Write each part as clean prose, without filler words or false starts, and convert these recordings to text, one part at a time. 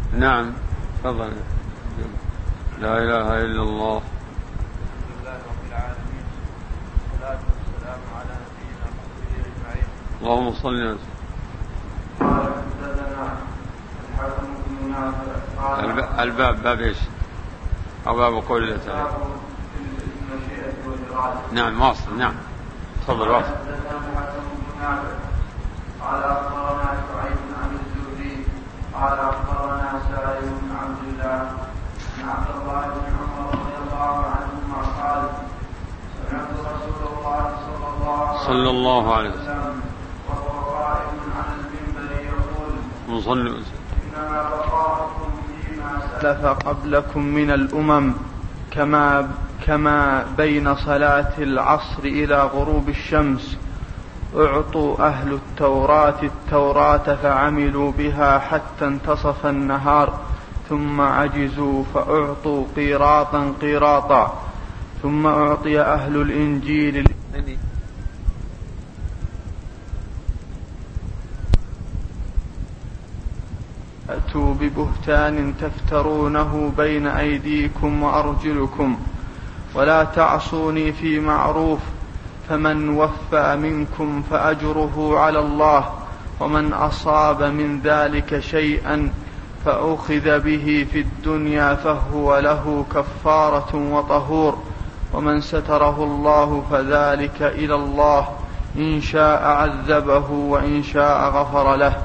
نعم تفضل. لا إله إلا الله. الحمد لله رب العالمين، والصلاة والسلام على نبينا محمد أجمعين. اللهم صل وسلم. قال حدثنا الحكم بن نافع الباب باب ايش؟ أو باب قول الله تعالى. المشيئة والإرادة. نعم واصل. نعم تفضل واصل. حدثنا الحكم بن نافع قال أخبرنا شعيب عن الزهري قال أخبرنا سالم بن عبد الله عن عبد الله بن عمر رضي الله عنهما قال سمعت رسول الله صلى الله عليه وسلم وهو قائم على المنبر يقول إنما بقاؤكم فيما سلف قبلكم من الأمم كما بين صلاة العصر إلى غروب الشمس. اعطوا أهل التوراة فعملوا بها حتى انتصف النهار ثم عجزوا فأعطوا قيراطا ثم أعطي أهل الإنجيل أتوا ببهتان تفترونه بين أيديكم وأرجلكم ولا تعصوني في معروف فمن وفى منكم فأجره على الله ومن أصاب من ذلك شيئا فأخذ به في الدنيا فهو له كفارة وطهور ومن ستره الله فذلك إلى الله إن شاء عذبه وإن شاء غفر له.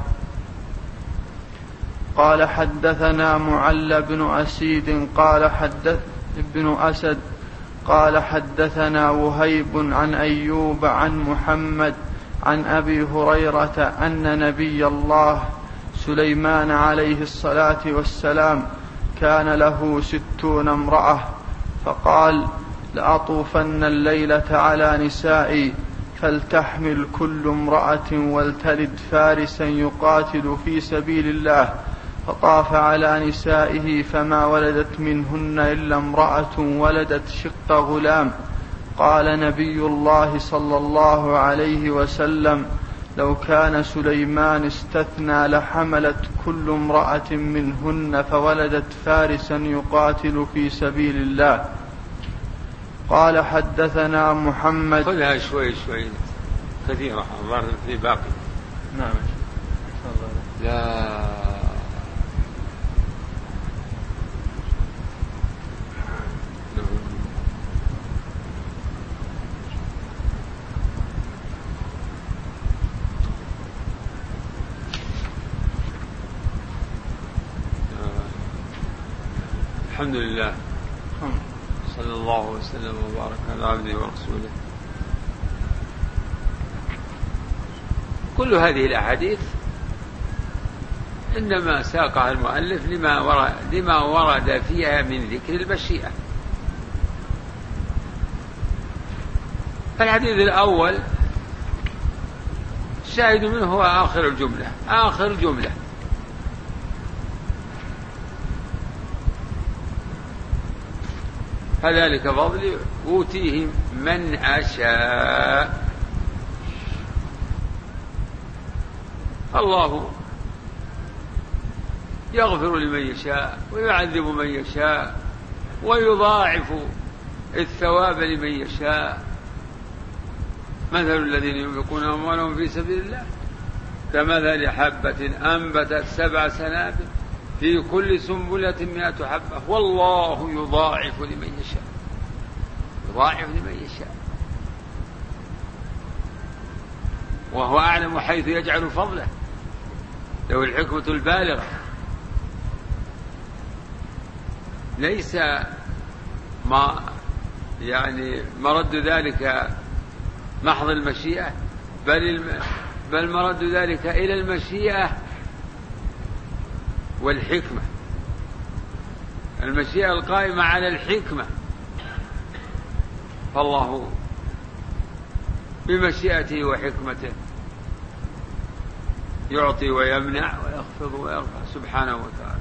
قال حدثنا معل بن أسيد بن أسد قال حدثنا وهيب عن أيوب عن محمد عن أبي هريرة أن نبي الله سليمان عليه الصلاة والسلام كان له 60 امرأة فقال لأطوفن الليلة على نسائي فلتحمل كل امرأة ولتلد فارسا يقاتل في سبيل الله فطاف على نسائه فما ولدت منهن إلا امرأة ولدت شق غلام. قال نبي الله صلى الله عليه وسلم لو كان سليمان استثنى لحملت كل امرأة منهن فولدت فارسا يقاتل في سبيل الله. قال حدثنا محمد. خذها شوي كثيرة الظاهر في باقي. نعم. لا الحمد لله صلى الله وسلم وبارك على عبده ورسوله. كل هذه الأحاديث إنما ساقها المؤلف لما ورد فيها من ذكر المشيئة. فالحديث الأول الشاهد منه هو آخر الجملة فذلك فضل أوتيه من أشاء. الله يغفر لمن يشاء ويعذب من يشاء ويضاعف الثواب لمن يشاء. مثل الذين ينفقون أموالهم في سبيل الله كمثل حبة أنبتت 7 سنابل في كل سنبلة 100 حبة والله يضاعف لمن يشاء وهو أعلم حيث يجعل فضله له الحكمة البالغة. ليس مرد ذلك محض المشيئة بل مرد ذلك إلى المشيئة والحكمة. المشيئة القائمة على الحكمة فالله بمشيئته وحكمته يعطي ويمنع ويخفض ويرفع سبحانه وتعالى.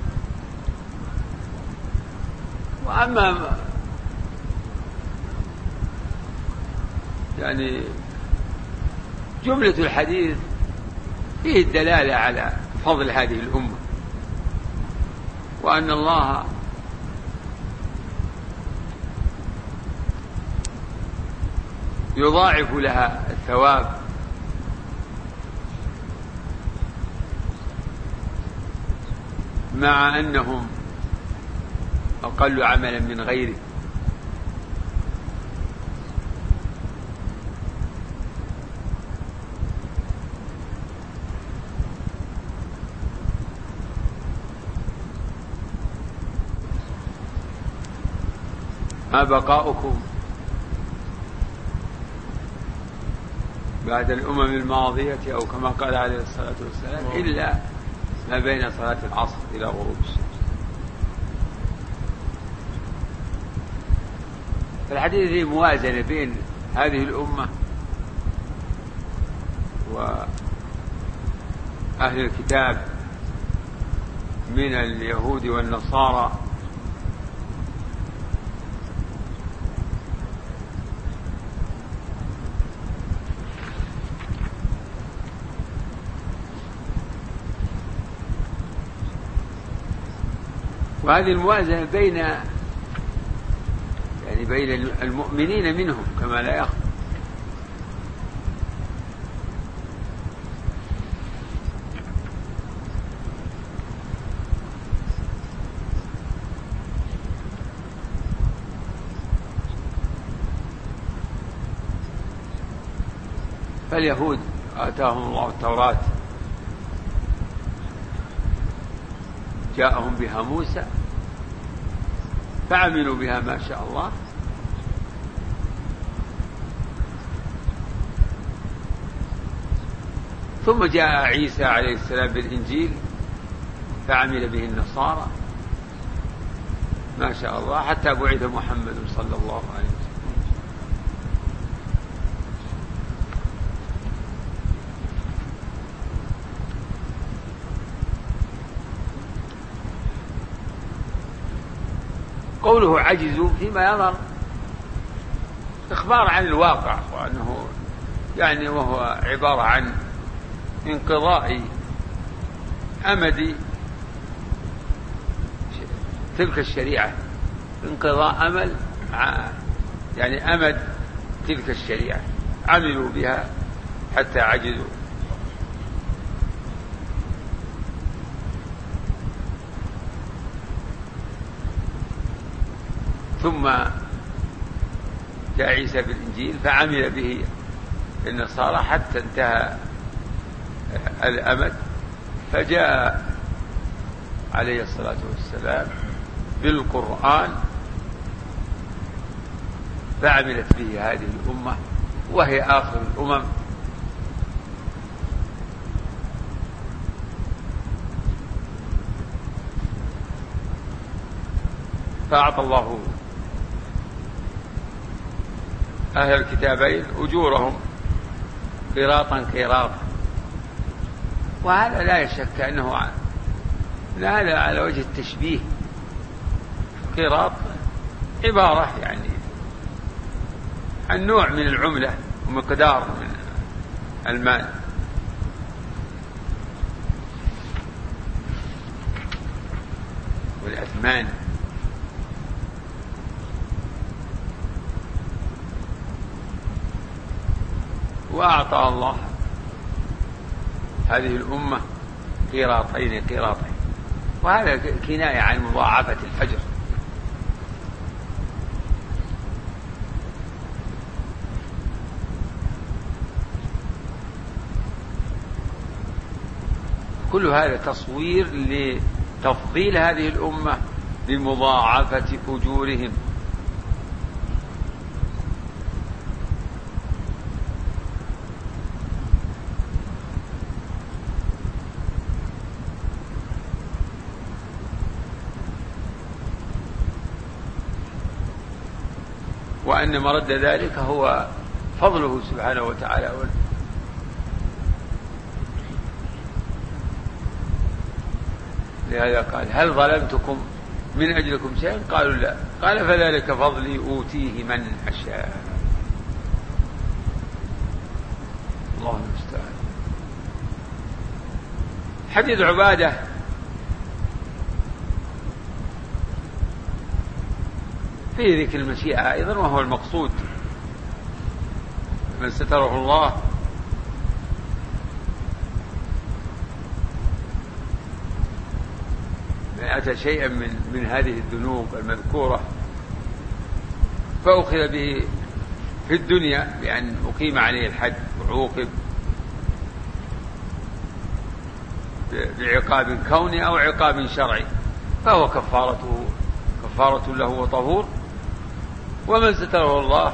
وأما يعني جملة الحديث فيه الدلالة على فضل هذه الأمة، وأن الله يضاعف لها الثواب مع أنهم أقل عملا من غيره. ما بقاؤكم بعد الأمم الماضية، أو كما قال عليه الصلاة والسلام، إلا ما بين صلاة العصر إلى غروب الشمس. فالحديث فيه موازنة بين هذه الأمة وأهل الكتاب من اليهود والنصارى، وهذه الموازنة بين المؤمنين منهم كما لا يخفى. فاليهود آتاهم الله التوراة جاءهم بها موسى فعملوا بها ما شاء الله، ثم جاء عيسى عليه السلام بالإنجيل فعمل به النصارى ما شاء الله، حتى بعث محمد صلى الله عليه وسلم. قوله عجزوا فيما يظهر إخبار عن الواقع، وأنه يعني وهو عبارة عن انقضاء أمد تلك الشريعة، انقضاء أمل يعني أمد تلك الشريعة، عملوا بها حتى عجزوا. ثم جاء عيسى بالإنجيل فعمل به النصارى حتى انتهى الأمد، فجاء عليه الصلاة والسلام بالقرآن فعملت به هذه الأمة وهي آخر الأمم. فأعطى الله أهل الكتابين أجورهم قيراطا قيراطا، وهذا لا شك أنه هذا على وجه التشبيه. قيراط عبارة يعني عن نوع من العملة ومقدار من المال، والأثمان. وأعطى الله هذه الأمة قيراطين قيراطين، وهذا كناية عن مضاعفة الأجر. كل هذا تصوير لتفضيل هذه الأمة بمضاعفة أجورهم. وأن مرد ذلك هو فضله سبحانه وتعالى. لهذا قال هل ظلمتكم من أجلكم شيئا؟ قالوا لا. قال فذلك فضلي أوتيه من أشاء. الله المستعان. حديث عبادة فيه ذكر المشيئة أيضا، وهو المقصود. من ستره الله من أتى شيئا من هذه الذنوب المذكورة فأخذ به في الدنيا بأن أقيم عليه الحد وعوقب بعقاب كوني أو عقاب شرعي، فهو كفارة له وطهور. ومن ستره الله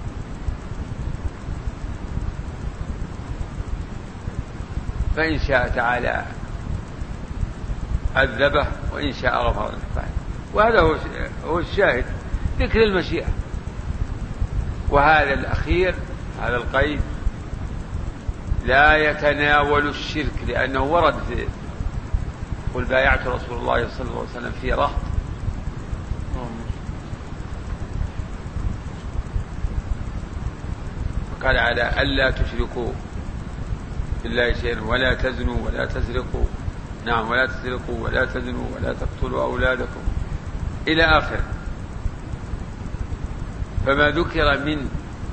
فإن شاء تعالى عذبه وإن شاء غفر له. وهذا هو الشاهد، ذكر المشيئة. وهذا الأخير، هذا القيد لا يتناول الشرك، لأنه ورد في قل بايعت رسول الله صلى الله عليه وسلم في رهط، وقال على ألا تشركوا بالله شيئا ولا تزنوا ولا تسرقوا، نعم، ولا تسرقوا ولا تزنوا ولا تقتلوا أولادكم إلى آخر. فما ذكر من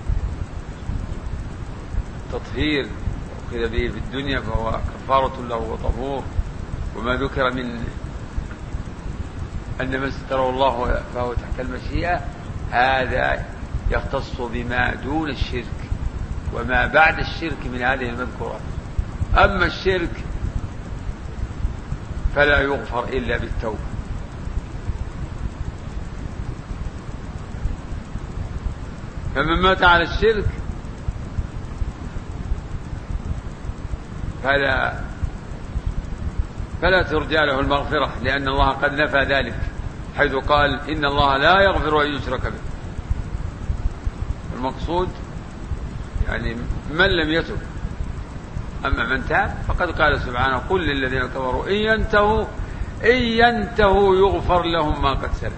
تطهير أخذ به في الدنيا فهو كفارة له وطهور. وما ذكر من أن من ستره الله فهو تحت المشيئة هذا يختص بما دون الشرك وما بعد الشرك من هذه المذكورات. أما الشرك فلا يغفر إلا بالتوبة. فمن مات على الشرك فلا ترجى له المغفرة، لأن الله قد نفى ذلك حيث قال إن الله لا يغفر أن يشرك به. المقصود يعني من لم يتب. أما من تاب فقد قال سبحانه قل للذين كفروا إن ينتهوا يغفر لهم ما قد سلف.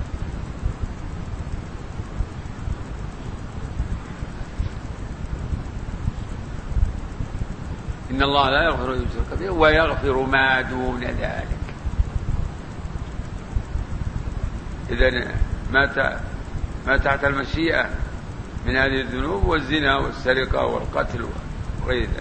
إن الله لا يغفر أن يشرك به ويغفر ما دون ذلك. إذن ما تحت المشيئة من هذه الذنوب والزنا والسرقة والقتل وغير ذلك.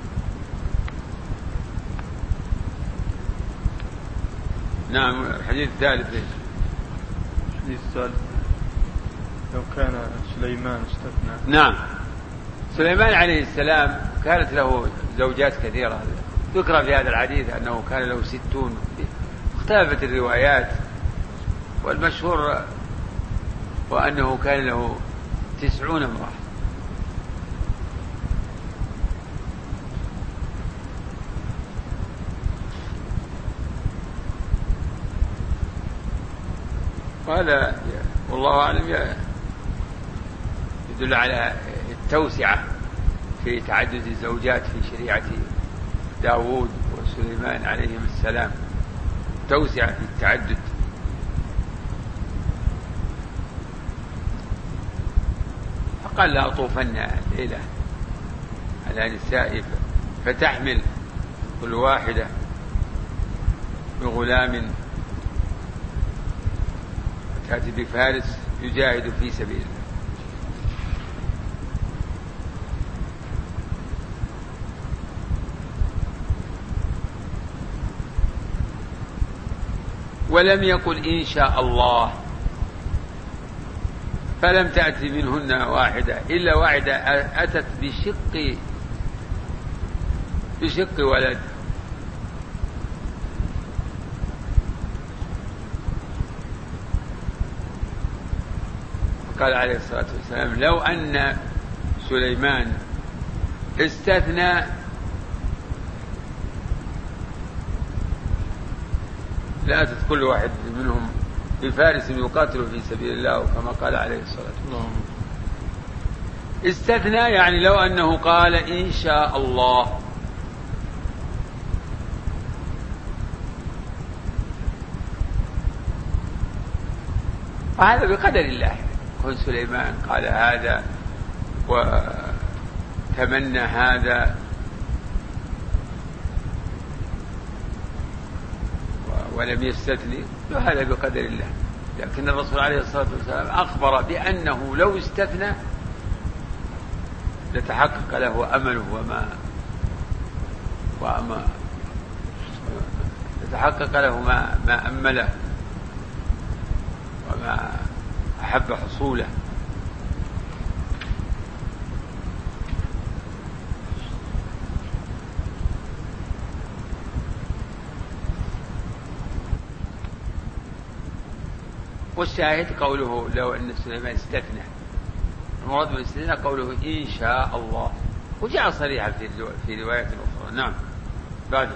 نعم. الحديث الثالث. الحديث الثالث لو كان سليمان استثنى. نعم، سليمان عليه السلام كانت له زوجات كثيرة، ذكر في هذا الحديث أنه كان له 60. اختلفت الروايات، والمشهور وأنه كان له 90 امرأة. وهذا والله أعلم يدل على التوسعة في تعدد الزوجات في شريعة داود وسليمان عليهم السلام، توسعة في التعدد. فقال لا أطوفن ليلة على نساء فتحمل كل واحدة بغلام تأتي بفارس يجاهد في سبيل الله. ولم يقل إن شاء الله، فلم تأتي منهن واحدة إلا واحدة أتت بشق ولد. قال عليه الصلاة والسلام لو أن سليمان استثنى لأتت كل واحد منهم بفارس يقاتل في سبيل الله، كما قال عليه الصلاة والسلام. استثنى يعني لو أنه قال إن شاء الله. وهذا بقدر الله. كن سليمان قال هذا وتمنى هذا ولم يستثني هذا بقدر الله. لكن الرسول عليه الصلاة والسلام أخبر بأنه لو استثنى لتحقق له أمله وما لتحقق له ما أمله وما أحب حصوله. والشاهد قوله لو أن سليمان استثنى، المراد بالاستثناء قوله إن شاء الله، وجاء صريحا في رواية أخرى. نعم. بعد.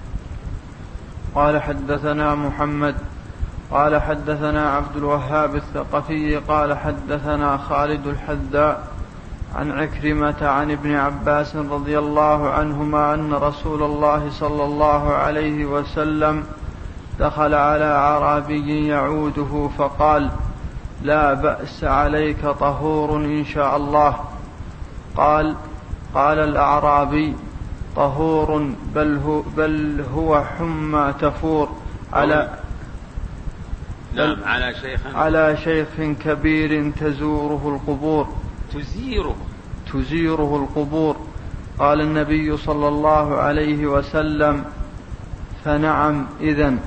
قال حدثنا محمد قال حدثنا عبد الوهاب الثقفي قال حدثنا خالد الحذاء عن عكرمة عن ابن عباس رضي الله عنهما أن رسول الله صلى الله عليه وسلم دخل على أعرابي يعوده فقال: لا بأس عليك طهور إن شاء الله. قال الأعرابي: طهور بل هو حمى تفور على شيخ كبير تزيره القبور. قال النبي صلى الله عليه وسلم: فنعم إذن.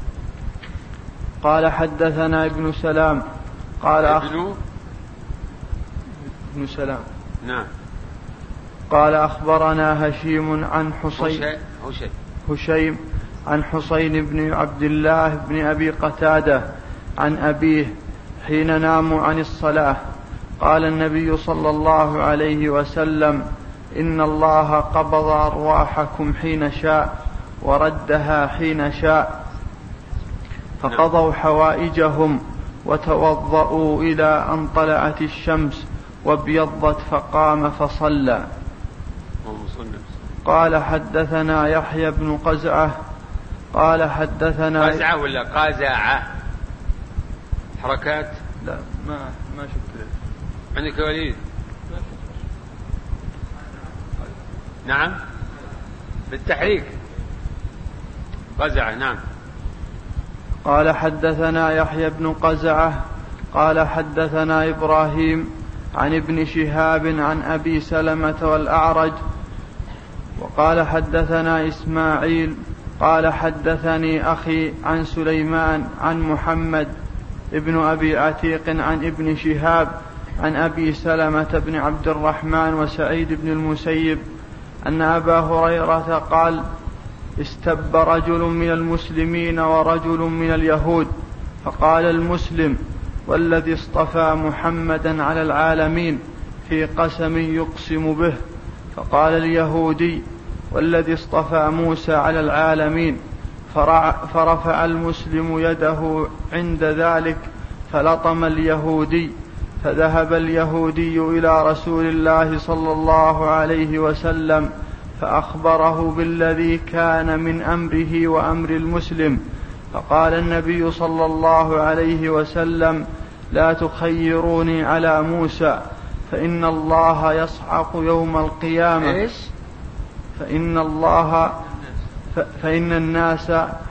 قال حدثنا ابن سلام قال ابن سلام. نعم. قال أخبرنا هشيم عن هشيم عن حسين بن عبد الله بن أبي قتادة عن أبيه حين ناموا عن الصلاة. قال النبي صلى الله عليه وسلم: إن الله قبض أرواحكم حين شاء وردها حين شاء، فقضوا حوائجهم وتوضؤوا إلى أن طلعت الشمس وابيضت فقام فصلى. قال حدثنا يحيى بن قزعة قال حدثنا قزعة ولا قازعة حركات؟ لا ما شفت. عندك وليد؟ نعم بالتحريك قزعة. نعم. قال حدثنا يحيى بن قزعة قال حدثنا إبراهيم عن ابن شهاب عن أبي سلمة والأعرج وقال حدثنا إسماعيل قال حدثني أخي عن سليمان عن محمد ابن أبي عتيق عن ابن شهاب عن أبي سلمة بن عبد الرحمن وسعيد بن المسيب أن أبا هريرة قال: استب رجل من المسلمين ورجل من اليهود، فقال المسلم: والذي اصطفى محمدا على العالمين، في قسم يقسم به. فقال اليهودي: والذي اصطفى موسى على العالمين. فرفع المسلم يده عند ذلك فلطم اليهودي، فذهب اليهودي إلى رسول الله صلى الله عليه وسلم فأخبره بالذي كان من أمره وأمر المسلم. فقال النبي صلى الله عليه وسلم: لا تخيروني على موسى، فإن الله يصعق يوم القيامة. فإن الناس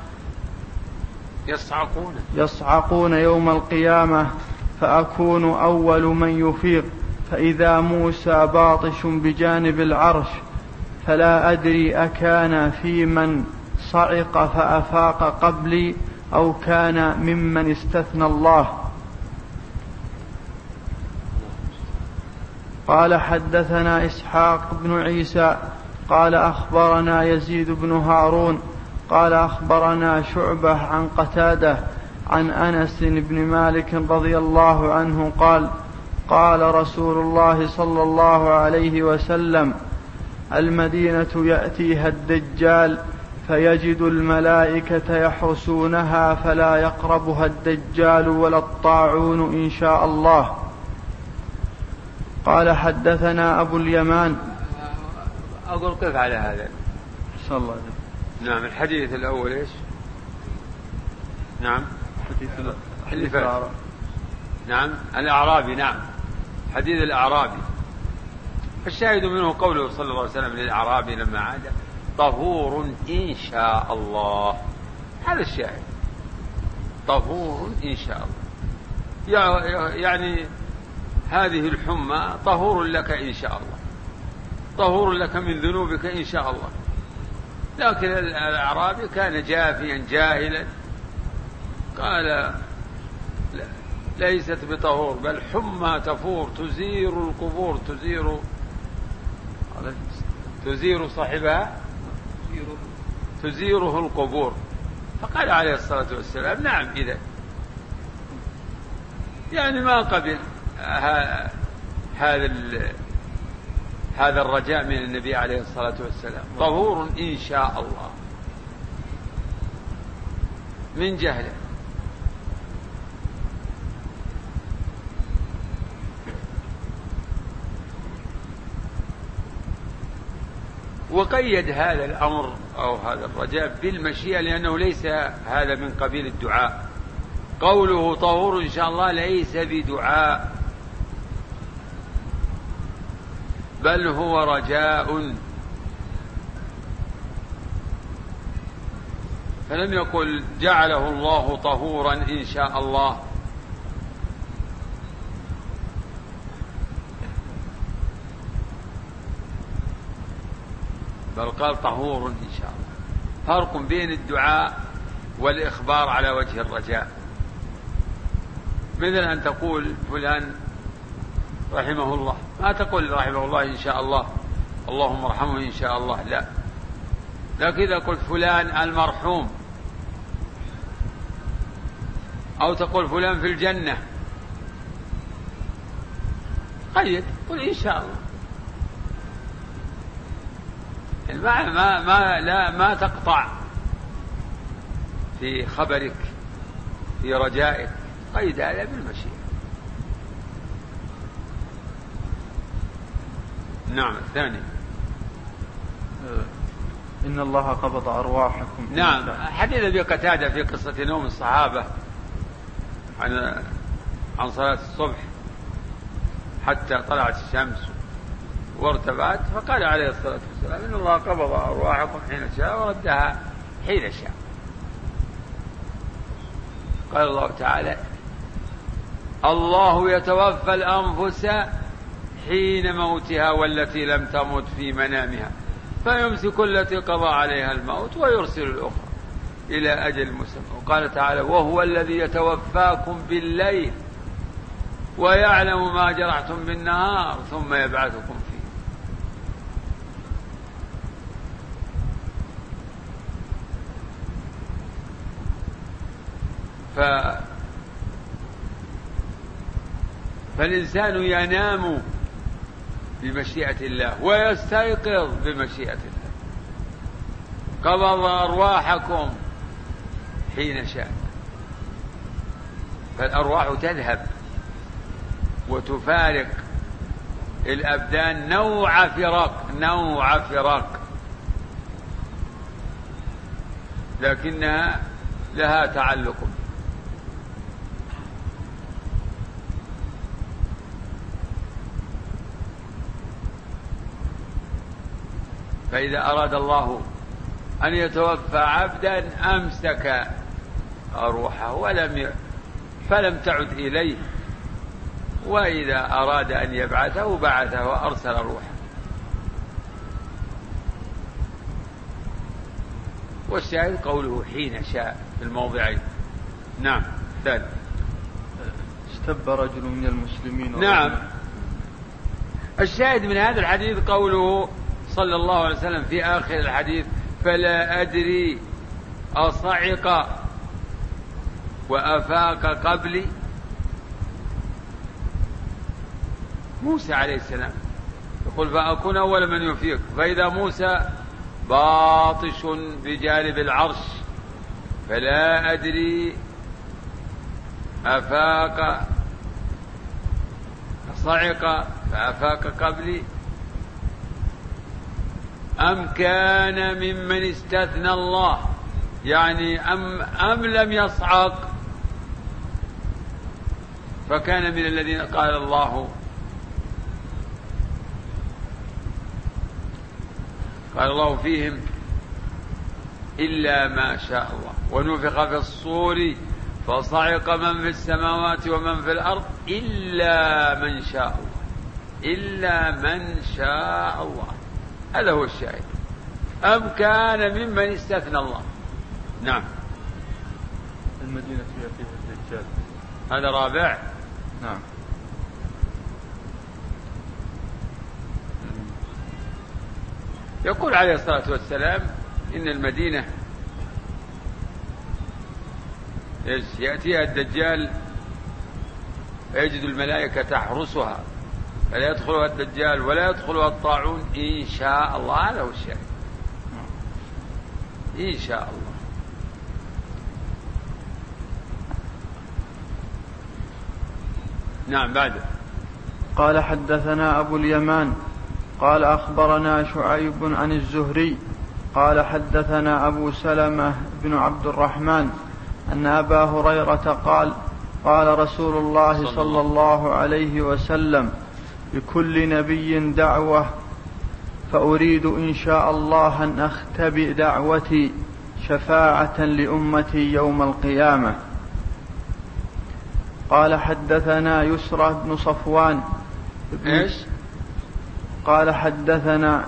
يصعقون يوم القيامة، فأكون أول من يفيق، فإذا موسى باطش بجانب العرش، فلا أدري أكان في من صعق فأفاق قبلي أو كان ممن استثنى الله. قال حدثنا إسحاق بن عيسى قال أخبرنا يزيد بن هارون قال أخبرنا شعبة عن قتادة عن أنس بن مالك رضي الله عنه قال: قال رسول الله صلى الله عليه وسلم: المدينة يأتيها الدجال فيجد الملائكة يحرسونها فلا يقربها الدجال ولا الطاعون إن شاء الله. قال حدثنا أبو اليمان. أقول كيف على هذا؟ صلى الله عليه وسلم. نعم. الحديث الأول إيش؟ نعم. حديث الأعرابي. نعم الأعرابي. نعم حديث الأعرابي. فالشاهد منه قوله صلى الله عليه وسلم للأعرابي لما عاد: طهور إن شاء الله. هذا الشاهد. طهور إن شاء الله، يعني هذه الحمى طهور لك إن شاء الله، طهور لك من ذنوبك إن شاء الله. لكن الأعرابي كان جافيا جاهلا، قال ليست بطهور، بل حمى تفور تزير القبور، تزير صاحبها، تزيره القبور. فقال عليه الصلاة والسلام نعم إذا، يعني ما قبل هذا الرجاء من النبي عليه الصلاة والسلام، طهور إن شاء الله من جهله. وقيد هذا الأمر أو هذا الرجاء بالمشيئة، لأنه ليس هذا من قبيل الدعاء. قوله طهور إن شاء الله ليس بدعاء، بل هو رجاء. فلم يقل جعله الله طهورا إن شاء الله، بل قال طهور إن شاء الله. فرق بين الدعاء والإخبار على وجه الرجاء. مثل أن تقول فلان رحمه الله، ما تقول رحمه الله إن شاء الله اللهم ارحمه إن شاء الله، لا. لكن إذا قلت فلان المرحوم، أو تقول فلان في الجنة، قيد قل إن شاء الله. ما تقطع في خبرك في رجائك، قيد هذا بالمشيئة. نعم. الثاني إن الله قبض أرواحكم. نعم. حديث أبي قتادة في قصة نوم الصحابة عن صلاة الصبح حتى طلعت الشمس وارتفعت، فقال عليه الصلاة والسلام إن الله قبض أرواحكم حين شاء وردها حين شاء. قال الله تعالى الله يتوفى الأنفس حين موتها والتي لم تمت في منامها فيمسك التي قضى عليها الموت ويرسل الأخرى إلى أجل مسمى. وقال تعالى وهو الذي يتوفاكم بالليل ويعلم ما جرحتم بالنهار ثم يبعثكم فيه. فالإنسان ينام بمشيئة الله ويستيقظ بمشيئة الله. قبض أرواحكم حين شاء. فالأرواح تذهب وتفارق الأبدان نوع فراق، لكنها لها تعلق. فإذا أراد الله أن يتوفى عبدا أمسك روحه فلم تعد إليه، وإذا أراد أن يبعثه بعثه وأرسل روحه. والشاهد قوله حين شاء في الموضعين. نعم. ثالث اشتب رجل من المسلمين. نعم. الشاهد من هذا الحديث قوله صلى الله عليه وسلم في آخر الحديث فلا أدري أصعق وأفاق قبلي. موسى عليه السلام يقول فأكون أول من يفيق، فإذا موسى باطش بجانب العرش فلا أدري أفاق صعق فأفاق قبلي أم كان ممن استثنى الله، يعني أم لم يصعق فكان من الذين قال الله فيهم إلا ما شاء الله ونفخ في الصور فصعق من في السماوات ومن في الأرض إلا من شاء الله، إلا من شاء الله. هذا هو الشاهد. أم كان ممن استثنى الله. نعم. المدينة فيها الدجال. هذا رابع. نعم. يقول عليه الصلاة والسلام إن المدينة يأتيها الدجال فيجد الملائكة تحرسها فلا يدخلها الدجال ولا يدخلها الطاعون إن شاء الله. هذا هو الشيء، إن شاء الله. نعم. بعد قال حدثنا أبو اليمان قال أخبرنا شعيب عن الزهري قال حدثنا أبو سلمة بن عبد الرحمن أن أبا هريرة قال قال رسول الله صلى الله عليه وسلم لكل نبي دعوة فأريد إن شاء الله أن أختبئ دعوتي شفاعة لأمتي يوم القيامة. قال حدثنا يسرى بن صفوان إيش؟ قال حدثنا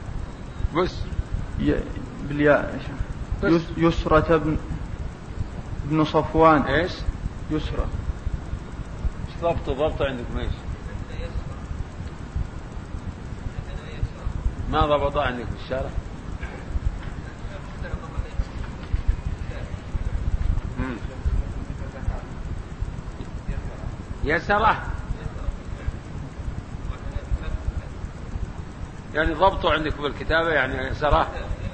يسرى بن صفوان. إيش؟ يسرى. ضبط عندكم إيش؟ ما ضبط عندك في الشارع؟ يسره يعني ضبطه عندك بالكتابة يعني يسره.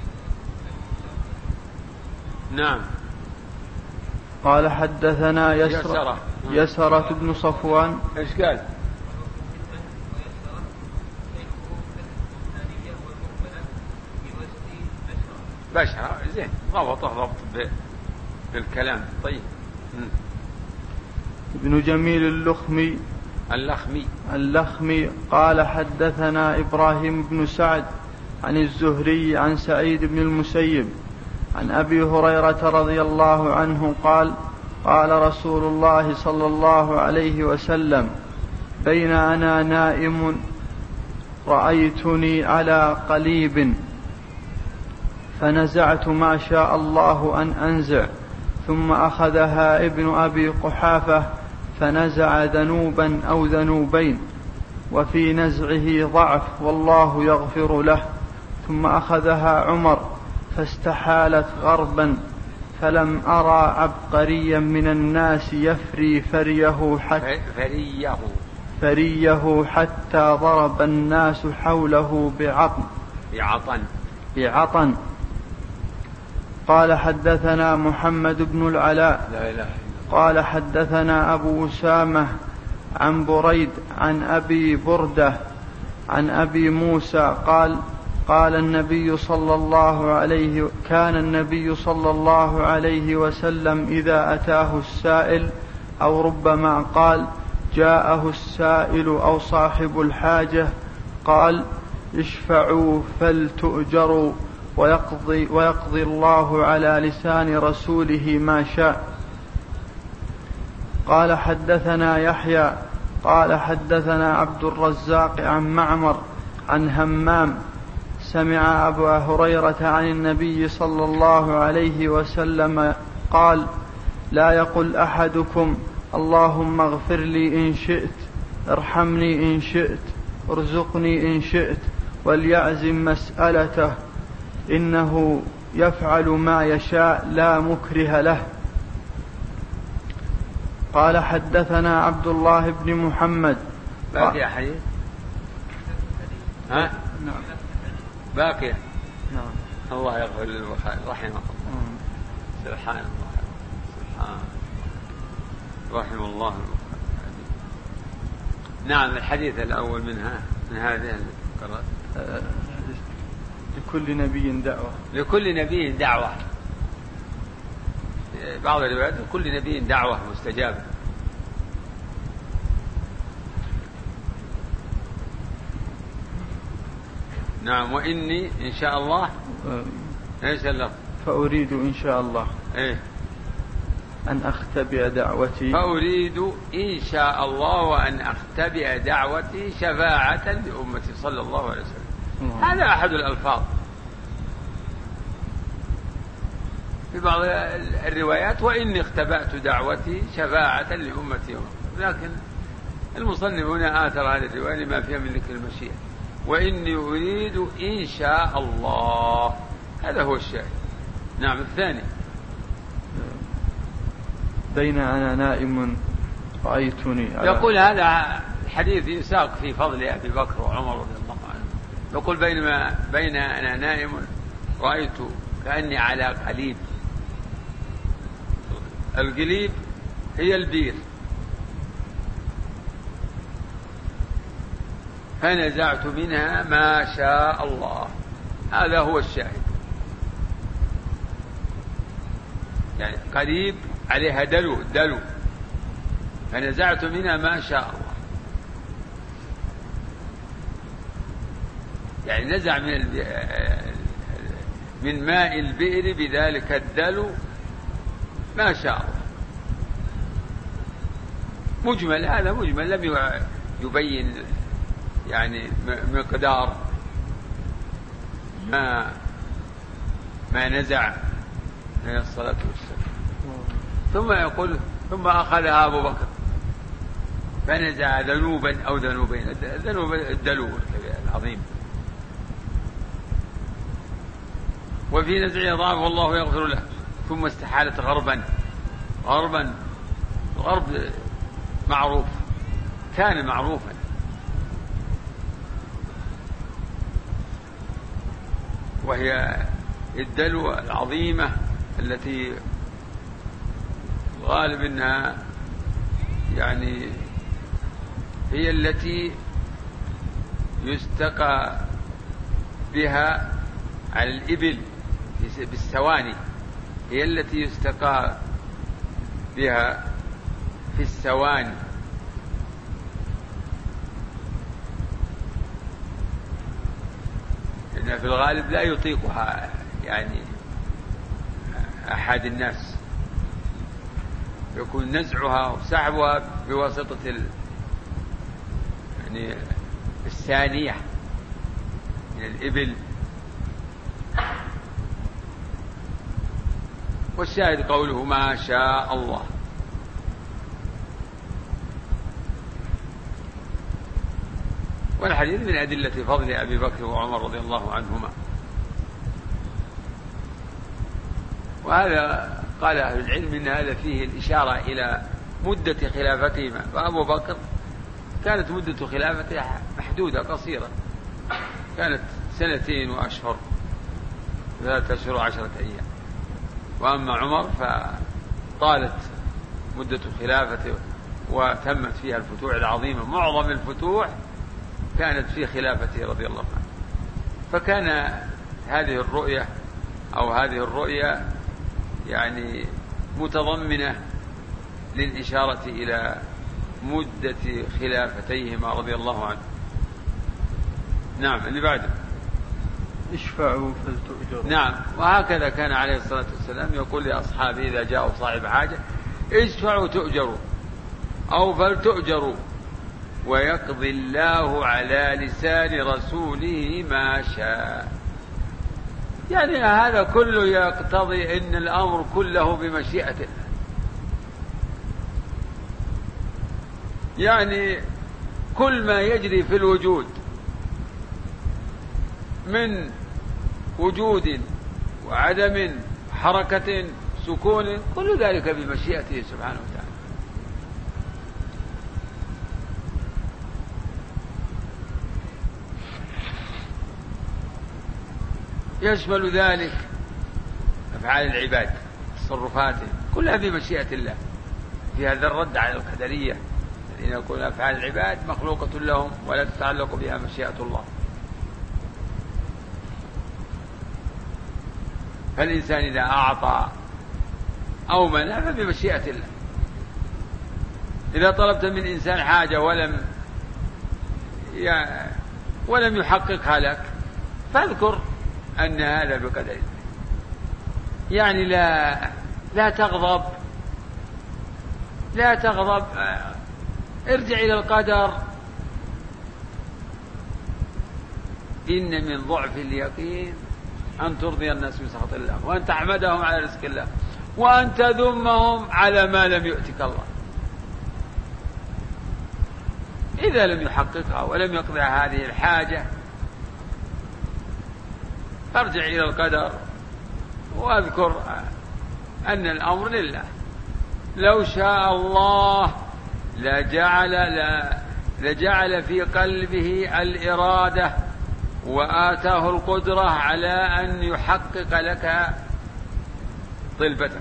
نعم. قال حدثنا يسرة بن صفوان. ايش قال؟ بشرة. زين ضبطه ضبط بالكلام. طيب. ابن جميل اللخمي قال حدثنا إبراهيم بن سعد عن الزهري عن سعيد بن المسيب عن أبي هريرة رضي الله عنه قال قال رسول الله صلى الله عليه وسلم بين أنا نائم رأيتني على قليب فنزعت ما شاء الله أن أنزع ثم أخذها ابن أبي قحافة فنزع ذنوبا أو ذنوبين وفي نزعه ضعف والله يغفر له ثم أخذها عمر فاستحالت غربا فلم أرى عبقريا من الناس يفري فريه حتى ضرب الناس حوله بعطن. قال حدثنا محمد بن العلاء قال حدثنا أبو أسامة عن بريد عن أبي بردة عن أبي موسى كان النبي صلى الله عليه وسلم إذا أتاه السائل أو ربما قال جاءه السائل أو صاحب الحاجة قال اشفعوا فلتؤجروا ويقضي الله على لسان رسوله ما شاء. قال حدثنا يحيى قال حدثنا عبد الرزاق عن معمر عن همام سمع أبا هريرة عن النبي صلى الله عليه وسلم قال لا يقل أحدكم اللهم اغفر لي إن شئت ارحمني إن شئت ارزقني إن شئت وليعزم مسألته إنه يفعل ما يشاء لا مكره له. قال حدثنا عبد الله بن محمد. باقي حديث؟ ها؟ نعم. باقي. نعم. الله يغفر للبخاري رحمه الله. سبحان الله. رحم الله البخاري. نعم. الحديث الأول من هذه القراءة. لكل نبي دعوة. بعض الروايات لكل نبي دعوة مستجابة. نعم. وإني إن شاء الله إيش اللفظ؟ فأريد إن شاء الله. إيه أن أختبئ دعوتي فأريد إن شاء الله أن أختبئ دعوتي شفاعة لأمتي صلى الله عليه وسلم. هذا أحد الألفاظ. في بعض الروايات وإني اختبأت دعوتي شفاعة لأمتي، لكن المصنف هنا آثر هذه الرواية لما فيها من ذكر المشيئة، وإني أريد إن شاء الله، هذا هو الشاهد. نعم. الثاني بين أنا نائم رأيتني، يقول هذا الحديث يساق في فضل أبي بكر وعمر رضي الله عنه. يقول بين أنا نائم رأيت كأني على قليب. القليب هي البير، فنزعت منها ما شاء الله، هذا هو الشاهد. يعني قليب عليها دلو، فنزعت منها ما شاء الله، يعني نزع من ماء البئر بذلك الدلو ما شاء الله. مجمل، هذا مجمل لم يبين يعني مقدار ما نزع من الصلاة والسلام. ثم يقول ثم أخذها أبو بكر فنزع ذنوبا أو ذنوبين، ذنوب الدلو العظيم. وفي نزعه ضعف والله يغفر له. ثم استحالت غربا. الغرب معروف، كان معروفا، وهي الدلو العظيمة التي غالب انها يعني هي التي يستقى بها على الإبل بالسواني، هي التي يستقى بها في السواني. إن في الغالب لا يطيقها يعني أحد الناس، يكون نزعها وسحبها بواسطة يعني الثانية من الإبل. والشاهد قوله ما شاء الله. والحديث من أدلة فضل أبي بكر وعمر رضي الله عنهما. وهذا قال أهل العلم إن هذا فيه الإشارة إلى مدة خلافتهما. فأبو بكر كانت مدة خلافته محدودة قصيرة، كانت 2 وأشهر 3 أشهر 10 أيام. وأما عمر فطالت مدة خلافته وتمت فيها الفتوح العظيمة، معظم الفتوح كانت في خلافته رضي الله عنه. فكان هذه الرؤية يعني متضمنة للإشارة إلى مدة خلافتيهما رضي الله عنه. نعم. اللي بعده اشفعوا فلتؤجروا. نعم. وهكذا كان عليه الصلاة والسلام يقول لأصحابه إذا جاءوا صاحب حاجة اشفعوا تؤجروا أو فلتؤجروا، ويقضي الله على لسان رسوله ما شاء. يعني هذا كله يقتضي أن الأمر كله بمشيئة الله. يعني كل ما يجري في الوجود من وجود وعدم حركة سكون كل ذلك بمشيئته سبحانه وتعالى. يشمل ذلك أفعال العباد تصرفاتهم كلها بمشيئة الله. في هذا الرد على القدرية الذين يقولون أفعال العباد مخلوقة لهم ولا تتعلق بها مشيئة الله. فالإنسان إذا أعطى أو منع فبمشيئة الله. إذا طلبت من إنسان حاجة ولم يحققها لك فاذكر أن هذا بقدر الله. يعني لا تغضب لا تغضب، ارجع إلى القدر. إن من ضعف اليقين أن ترضي الناس بسخط الله، وأن تحمدهم على رزق الله، وأن تذمهم على ما لم يؤتك الله. إذا لم يحققها ولم يقضي هذه الحاجة فارجع إلى القدر واذكر أن الأمر لله. لو شاء الله لجعل في قلبه الإرادة وآتاه القدرة على أن يحقق لك طلبتك.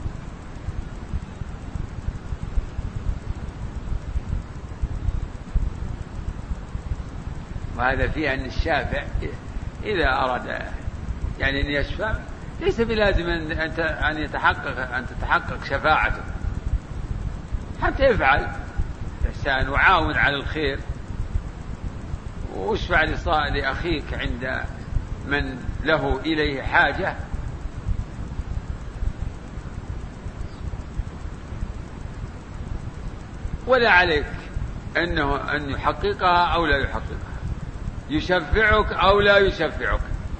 وهذا فيه أن الشافع إذا أراد يعني أن يشفع ليس بلازم أن تتحقق شفاعته، حتى يفعل إحسان وعاون على الخير واشفع لأخيك عند من له إليه حاجة، ولا عليك أن يحققها أو لا يحققها، يشفعك أو لا يشفعك.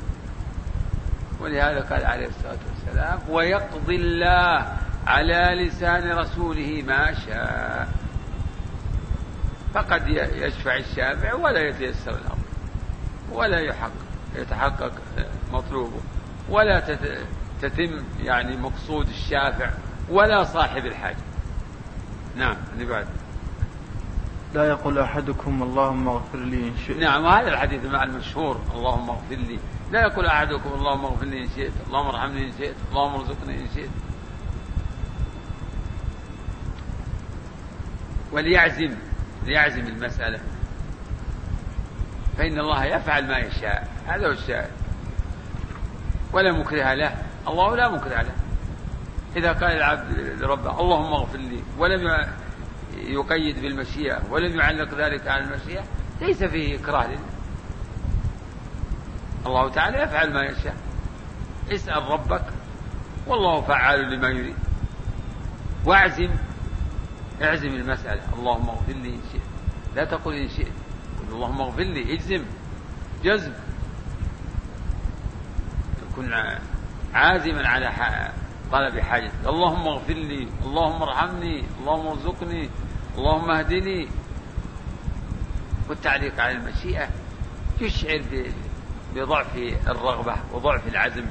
ولهذا قال عليه الصلاة والسلام: ويقضي الله على لسان رسوله ما شاء. فقد يشفع الشافع ولا يتيسر الأمر ولا يتحقق مطلوبه ولا تتم يعني مقصود الشافع ولا صاحب الحاجة. نعم. اللي بعد: لا يقول أحدكم اللهم اغفر لي إن شئت. نعم، وهذا الحديث مع المشهور: اللهم اغفر لي. لا يقول أحدكم اللهم اغفر لي إن شئت، اللهم ارحمني إن شئت، اللهم ارزقني إن شئت. وليعزم المسألة، فإن الله يفعل ما يشاء. هذا هو الشاهد، ولا مكره له. الله لا مكره له. إذا قال العبد لربه اللهم اغفر لي ولم يقيد بالمشيئة ولم يعلق ذلك على المشيئة ليس فيه إكراه لله. الله تعالى يفعل ما يشاء. اسأل ربك والله فعال لما يريد. واعزم المسألة: اللهم اغفر لي إن شئت. لا تقل إن شئت، قل اللهم اغفر لي. اجزم جزم، تكون عازما على طلب حاجتك. اللهم اغفر لي، اللهم ارحمني، اللهم ارزقني، اللهم اهدني. والتعليق على المشيئة يشعر بضعف الرغبة وضعف العزم.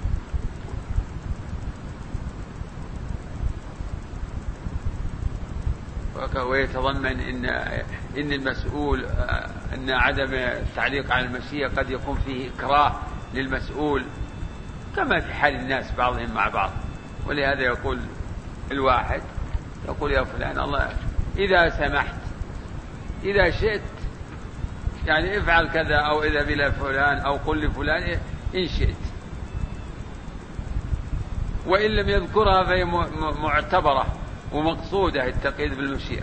ويتضمن إن المسؤول أن عدم التعليق على المشيئة قد يكون فيه إكراه للمسؤول، كما في حال الناس بعضهم مع بعض. ولهذا يقول الواحد يقول: يا فلان الله إذا سمحت، إذا شئت يعني افعل كذا، أو إذا بلا فلان، أو قل لفلان إن شئت. وإن لم يذكرها فهي معتبرة ومقصودة التقييد بالمشيئة.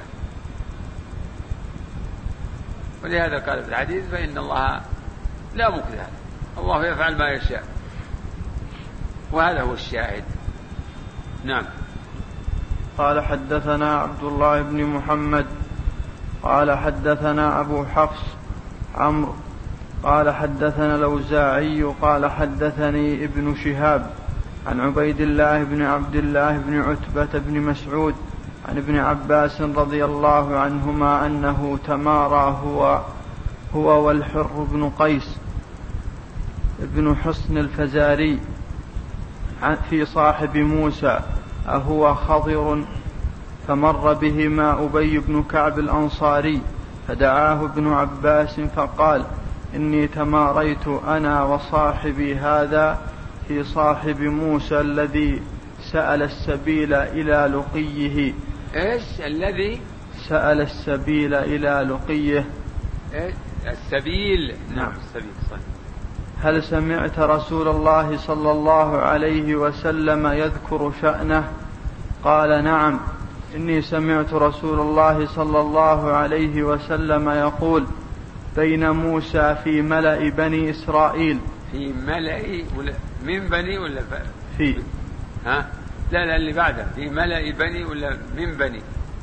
ولهذا قال في الحديث: فإن الله لا مكره، الله يفعل ما يشاء. وهذا هو الشاهد. نعم. قال: حدثنا عبد الله بن محمد قال حدثنا أبو حفص عمرو قال حدثنا الأوزاعي قال حدثني ابن شهاب عن عبيد الله بن عبد الله بن عتبة بن مسعود عن ابن عباس رضي الله عنهما أنه تمارى هو والحر بن قيس ابن حصن الفزاري في صاحب موسى أهو خضر، فمر بهما أبي بن كعب الأنصاري فدعاه ابن عباس فقال: إني تماريت أنا وصاحبي هذا في صاحب موسى الذي سأل السبيل إلى لقيه. إيش الذي سأل السبيل إلى لقيه؟ السبيل. نعم السبيل صحيح. هل سمعت رسول الله صلى الله عليه وسلم يذكر شأنه؟ قال: نعم، إني سمعت رسول الله صلى الله عليه وسلم يقول: بين موسى في ملأ بني إسرائيل. في ملأ ولا من بني ولا في ها؟ لا اللي بعده في ملأ بني ولا من بني؟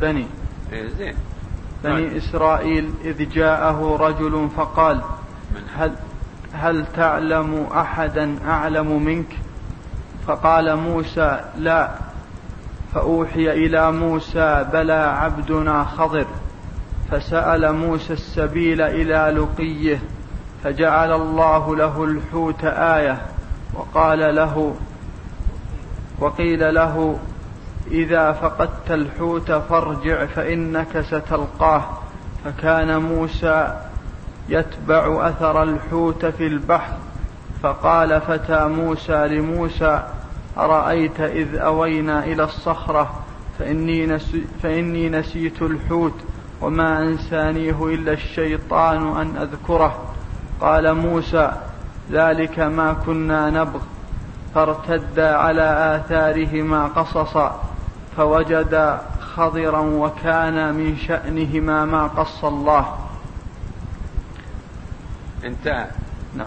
بني إسرائيل إذ جاءه رجل فقال هل تعلم أحدا أعلم منك؟ فقال موسى لا. فأوحي إلى موسى بلى عبدنا خضر. فسأل موسى السبيل إلى لقيه فجعل الله له الحوت آية وقيل له إذا فقدت الحوت فارجع فإنك ستلقاه. فكان موسى يتبع أثر الحوت في البحر. فقال فتى موسى لموسى أرأيت إذ أوينا إلى الصخرة فإني نسيت الحوت وما أنسانيه إلا الشيطان أن أذكره. قال موسى ذلك ما كنا نبغ. فارتدا على آثارهما قصصا فوجدا خضرا وكان من شأنهما ما قص الله. انتهى. نعم.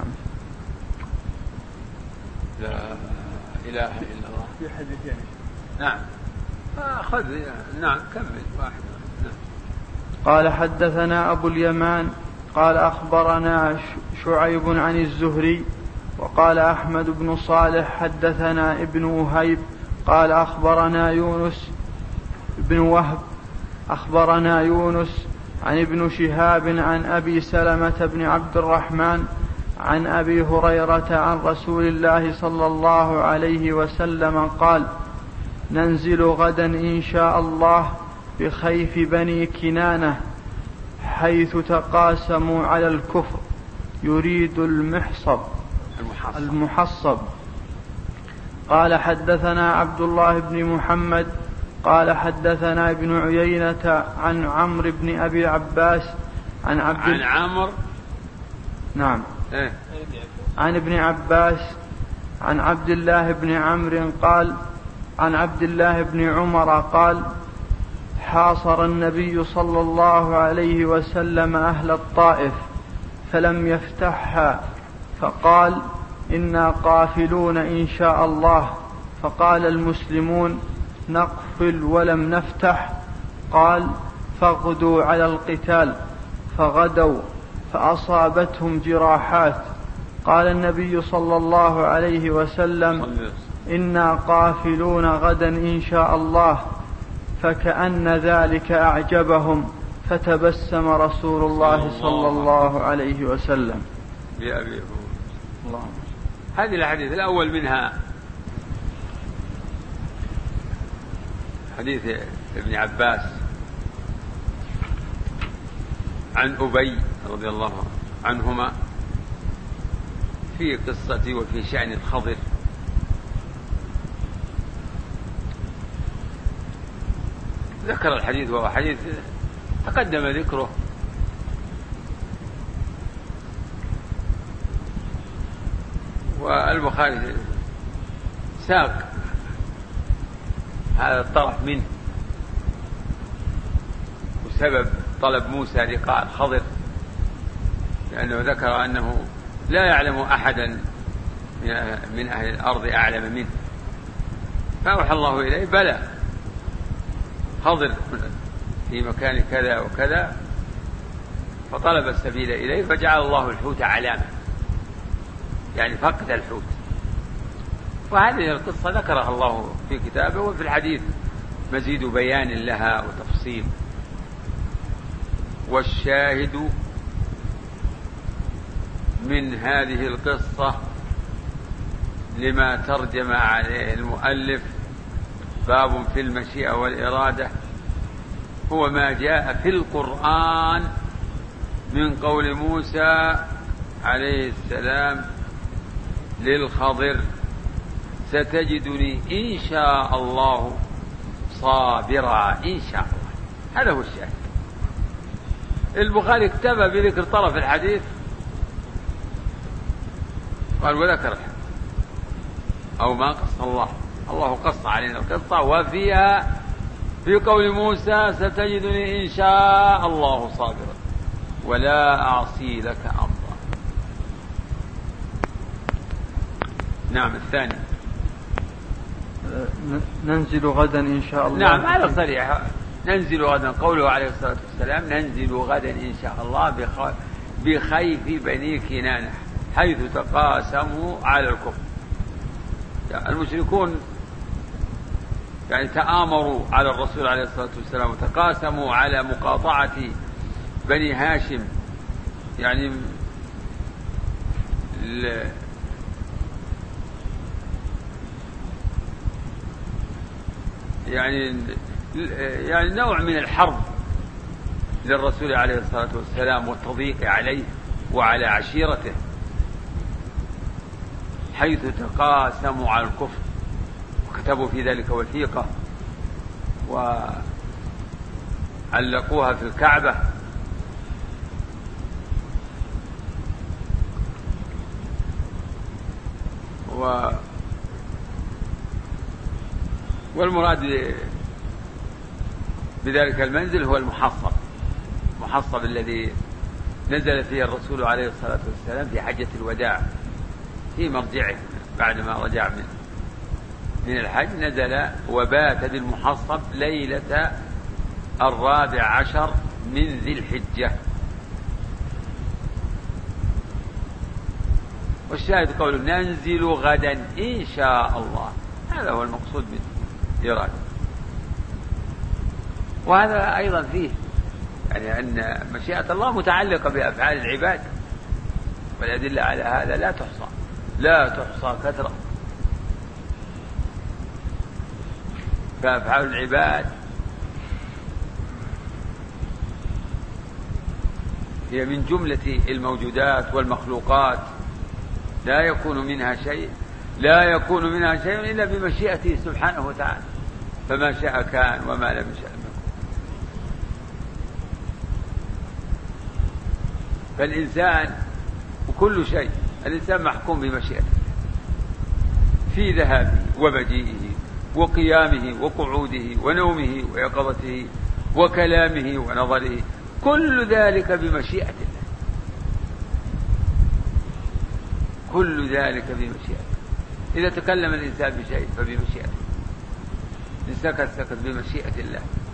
لا إله إلا الله. في حديثين. نعم. خذ. نعم كمل واحد. نعم. قال حدثنا أبو اليمان قال أخبرنا شعيب عن الزهري وقال أحمد بن صالح حدثنا ابن وهيب قال أخبرنا يونس بن وهب أخبرنا يونس عن ابن شهاب عن أبي سلمة بن عبد الرحمن عن أبي هريرة عن رسول الله صلى الله عليه وسلم قال ننزل غدا إن شاء الله بخيف بني كنانة حيث تقاسموا على الكفر يريد المحصب. قال حدثنا عبد الله بن محمد قال حدثنا ابن عيينة عن عمرو بن أبي عباس عن عمرو نعم عن ابن عباس عن عبد الله بن عمرو قال عن عبد الله بن عمر قال حاصر النبي صلى الله عليه وسلم أهل الطائف فلم يفتحها فقال إنا قافلون إن شاء الله. فقال المسلمون نقفل ولم نفتح. قال فاغدوا على القتال. فغدوا فأصابتهم جراحات. قال النبي صلى الله عليه وسلم إنا قافلون غدا إن شاء الله. فكأن ذلك أعجبهم فتبسم رسول الله صلى الله عليه وسلم. هذه الحديث الأول منها حديث ابن عباس عن أبي رضي الله عنهما في قصة وفي شأن الخضر. ذكر الحديث وهو حديث تقدم ذكره والبخاري ساق هذا الطرف منه وسبب طلب موسى لقاء الخضر لأنه ذكر أنه لا يعلم أحدا من أهل الأرض أعلم منه. فأوحى الله إليه بلى خضر في مكان كذا وكذا فطلب السبيل إليه فجعل الله الحوت علامة يعني فقد الحوت. وهذه القصة ذكرها الله في كتابه وفي الحديث مزيد بيان لها وتفصيل. والشاهد من هذه القصة لما ترجم عليه المؤلف باب في المشيئة والإرادة هو ما جاء في القرآن من قول موسى عليه السلام للخضر ستجدني إن شاء الله صابرا إن شاء الله. هذا هو الشاهد. البخاري اكتفى بذكر طرف الحديث قال وذكر أو ما قص الله قص علينا القصة وفيها في قول موسى ستجدني إن شاء الله صابرا ولا أعصي لك أمرا. نعم. الثاني ننزل غدا إن شاء الله. نعم هذا صريح ننزل غدا، قوله عليه الصلاة والسلام ننزل غدا إن شاء الله بخيف بني كنانة حيث تقاسموا على الكفر. يعني المشركون يعني تآمروا على الرسول عليه الصلاة والسلام وتقاسموا على مقاطعة بني هاشم، يعني يعني نوع من الحرب للرسول عليه الصلاة والسلام والتضييق عليه وعلى عشيرته، حيث تقاسموا على الكفر وكتبوا في ذلك وثيقة وعلقوها في الكعبة. والمراد بذلك المنزل هو المحصب الذي نزل فيه الرسول عليه الصلاة والسلام في حجة الوداع في مرجعه بعدما رجع من الحج، نزل وبات بالمحصب ليلة 14 من ذي الحجة. والشاهد قوله ننزل غدا إن شاء الله، هذا هو المقصود بالإرادة. وهذا أيضا فيه يعني أن مشيئة الله متعلقة بأفعال العباد، والأدلة على هذا لا تحصى كثرة. فأفعال العباد هي من جملة الموجودات والمخلوقات، لا يكون منها شيء إلا بمشيئته سبحانه وتعالى، فما شاء كان وما لم يشاء لم يكن. فالإنسان وكل شيء الإنسان محكوم بمشيئته في ذهابه ومجيئه وقيامه وقعوده ونومه ويقظته وكلامه ونظره، كل ذلك بمشيئة الله، كل ذلك بمشيئته. إذا تكلم الإنسان بشيء فبمشيئته، إن سكت بمشيئة الله.